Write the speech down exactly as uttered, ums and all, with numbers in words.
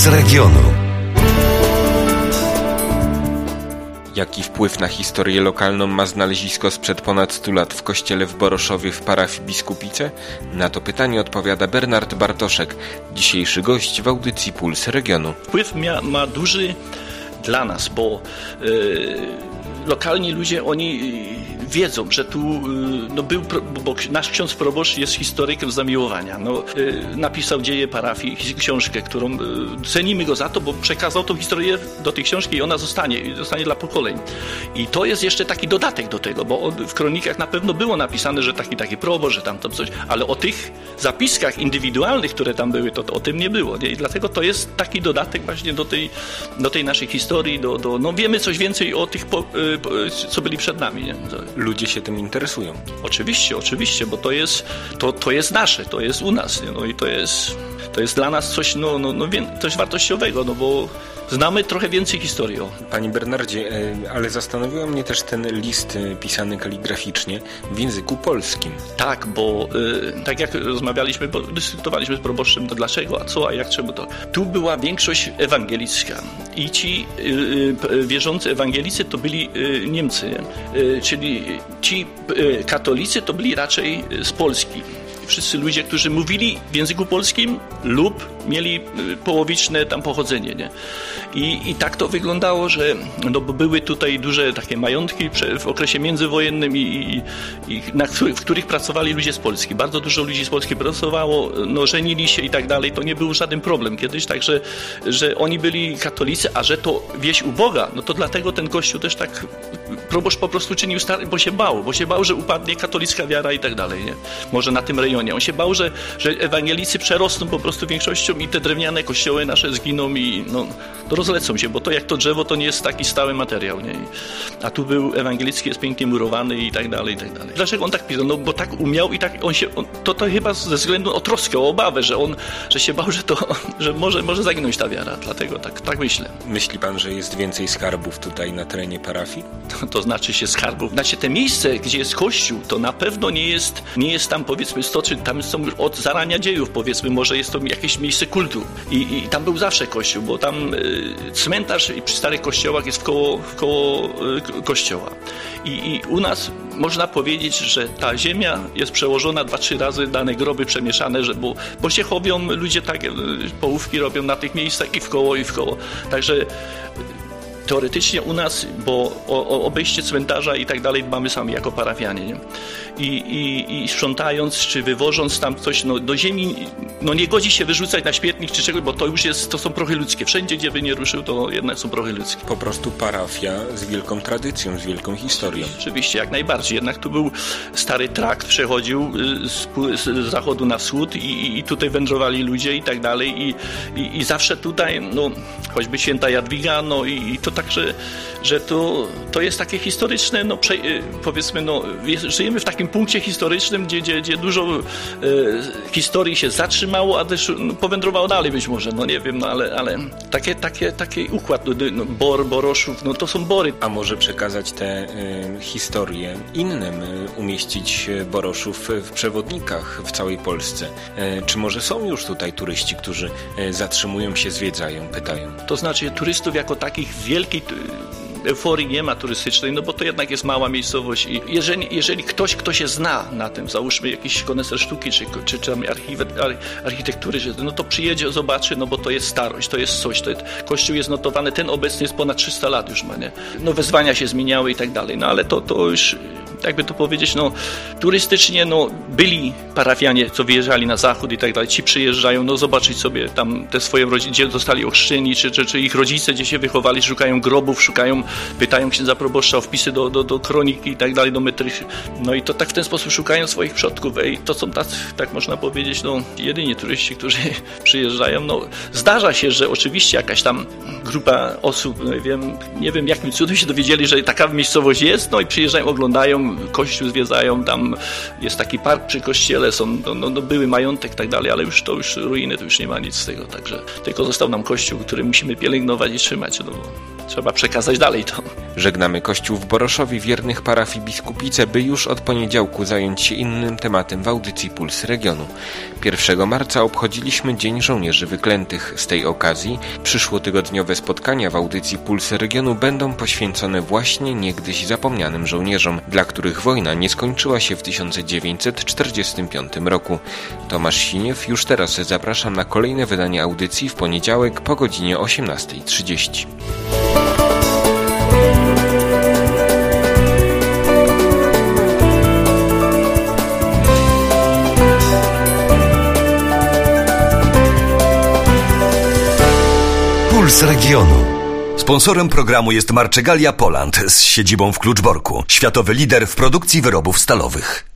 Puls regionu. Jaki wpływ na historię lokalną ma znalezisko sprzed ponad stu lat w kościele w Boroszowie w parafii Biskupice? Na to pytanie odpowiada Bernard Bartoszek, dzisiejszy gość w audycji Puls regionu. Wpływ ma, ma duży dla nas, bo yy, lokalni ludzie, oni wiedzą, że tu no, był, bo nasz ksiądz proboszcz jest historykiem zamiłowania. No, yy, napisał Dzieje parafii, książkę, którą yy, cenimy go za to, bo przekazał tą historię do tej książki i ona zostanie, zostanie dla pokoleń. I to jest jeszcze taki dodatek do tego, bo on, w kronikach na pewno było napisane, że taki, taki proboszcz, że tam to coś, ale o tych zapiskach indywidualnych, które tam były, to, to o tym nie było. Nie? I dlatego to jest taki dodatek właśnie do tej, do tej naszej historii, do, do, no wiemy coś więcej o tych, po, yy, po, co byli przed nami. Nie? Ludzie się tym interesują. Oczywiście, oczywiście, bo to jest, to, to jest nasze, to jest u nas, nie? No i to jest, to jest dla nas coś, no, no, no, coś wartościowego, no bo znamy trochę więcej historii. O. Panie Bernardzie, ale zastanowił mnie też ten list pisany kaligraficznie w języku polskim. Tak, bo y, tak jak rozmawialiśmy, bo dyskutowaliśmy z proboszczem, to dlaczego, a co, a jak, czemu to. Tu była większość ewangelicka i ci y, y, wierzący ewangelicy to byli y, Niemcy, y, czyli ci y, katolicy to byli raczej z Polski. Wszyscy ludzie, którzy mówili w języku polskim lub mieli połowiczne tam pochodzenie. Nie? I, i tak to wyglądało, że no, bo były tutaj duże takie majątki w okresie międzywojennym, i, i, i na, w których pracowali ludzie z Polski. Bardzo dużo ludzi z Polski pracowało, no, żenili się i tak dalej. To nie był żaden problem kiedyś, także że oni byli katolicy, a że to wieś uboga, no to dlatego ten kościół też tak proboszcz po prostu czynił stary, bo się bał, bo się bał, że upadnie katolicka wiara i tak dalej. Nie? Może na tym rejonie. On się bał, że, że ewangelicy przerosną po prostu większością i te drewniane kościoły nasze zginą i no, to rozlecą się, bo to jak to drzewo, to nie jest taki stały materiał. Nie? A tu był ewangelicki, jest pięknie murowany i tak dalej, i tak dalej. Dlaczego on tak pisał? No bo tak umiał i tak on się, on, to, to chyba ze względu o troskę, o obawę, że on, że się bał, że to, że może, może zaginąć ta wiara. Dlatego tak, tak myślę. Myśli pan, że jest więcej skarbów tutaj na terenie parafii? To, to znaczy się skarbów. Znaczy te miejsce, gdzie jest kościół, to na pewno nie jest, nie jest tam powiedzmy sto, czy tam są już od zarania dziejów, powiedzmy, może jest to jakieś miejsce kultu. I, i tam był zawsze kościół, bo tam y, cmentarz i przy starych kościołach jest wkoło, wkoło y, kościoła. I, I u nas można powiedzieć, że ta ziemia jest przełożona dwa, trzy razy, dane groby przemieszane, że, bo, bo się chowią ludzie, tak, y, połówki robią na tych miejscach i wkoło, i wkoło. Także teoretycznie u nas, bo o, o obejście cmentarza i tak dalej mamy sami jako parafianie. Nie? I, i, I sprzątając, czy wywożąc tam coś no, do ziemi, no nie godzi się wyrzucać na śmietnik czy czegoś, bo to już jest, to są prochy ludzkie. Wszędzie, gdzie by nie ruszył, to jednak są prochy ludzkie. Po prostu parafia z wielką tradycją, z wielką historią. Oczywiście, jak najbardziej. Jednak tu był stary trakt, przechodził z, z zachodu na wschód i, i tutaj wędrowali ludzie i tak dalej. I, i, i zawsze tutaj, no choćby święta Jadwiga, no i, i to tak, że, że to, to jest takie historyczne, no prze, powiedzmy, no żyjemy w takim punkcie historycznym, gdzie, gdzie, gdzie dużo e, historii się zatrzymało, a też no, powędrowało dalej być może, no nie wiem, no ale, ale takie, takie, taki układ, no, Bor, Boroszów, no to są Bory. A może przekazać te y, historie innym, y, umieścić Boroszów w przewodnikach w całej Polsce? Y, czy może są już tutaj turyści, którzy y, zatrzymują się, zwiedzają, pytają? To znaczy turystów jako takich wielkich euforii nie ma turystycznej, no bo to jednak jest mała miejscowość i jeżeli, jeżeli ktoś, kto się zna na tym, załóżmy jakiś koneser sztuki czy, czy, czy architektury, no to przyjedzie, zobaczy, no bo to jest starość, to jest coś, to jest, kościół jest notowany, ten obecny jest ponad trzysta lat już ma, nie? No wezwania się zmieniały i tak dalej, no ale to, to już, jakby to powiedzieć, no turystycznie, no byli parafianie, co wyjeżdżali na zachód i tak dalej, ci przyjeżdżają, no zobaczyć sobie tam te swoje rodziny, gdzie zostali ochrzczeni, czy, czy, czy ich rodzice, gdzie się wychowali, szukają grobów, szukają, pytają księdza proboszcza o wpisy do, do, do kroniki i tak dalej, do metrych. No i to tak w ten sposób szukają swoich przodków. Ej, to są tacy, tak można powiedzieć, no jedynie turyści, którzy przyjeżdżają. No zdarza się, że oczywiście jakaś tam grupa osób, no, wiem, nie wiem jakim cudem się dowiedzieli, że taka miejscowość jest, no i przyjeżdżają, oglądają, kościół zwiedzają, tam jest taki park przy kościele, są, no, no, były majątek i tak dalej, ale już to już ruiny, to już nie ma nic z tego, także tylko został nam kościół, który musimy pielęgnować i trzymać, no, trzeba przekazać dalej to. Żegnamy Kościół w Boroszowie wiernych parafii Biskupice, by już od poniedziałku zająć się innym tematem w audycji Puls Regionu. pierwszego marca obchodziliśmy Dzień Żołnierzy Wyklętych. Z tej okazji przyszłotygodniowe spotkania w audycji Puls Regionu będą poświęcone właśnie niegdyś zapomnianym żołnierzom, dla których wojna nie skończyła się w tysiąc dziewięćset czterdziestym piątym roku. Tomasz Siniew już teraz zapraszam na kolejne wydanie audycji w poniedziałek po godzinie osiemnasta trzydzieści. Puls Regionu. Sponsorem programu jest Marczegalia Poland z siedzibą w Kluczborku, światowy lider w produkcji wyrobów stalowych.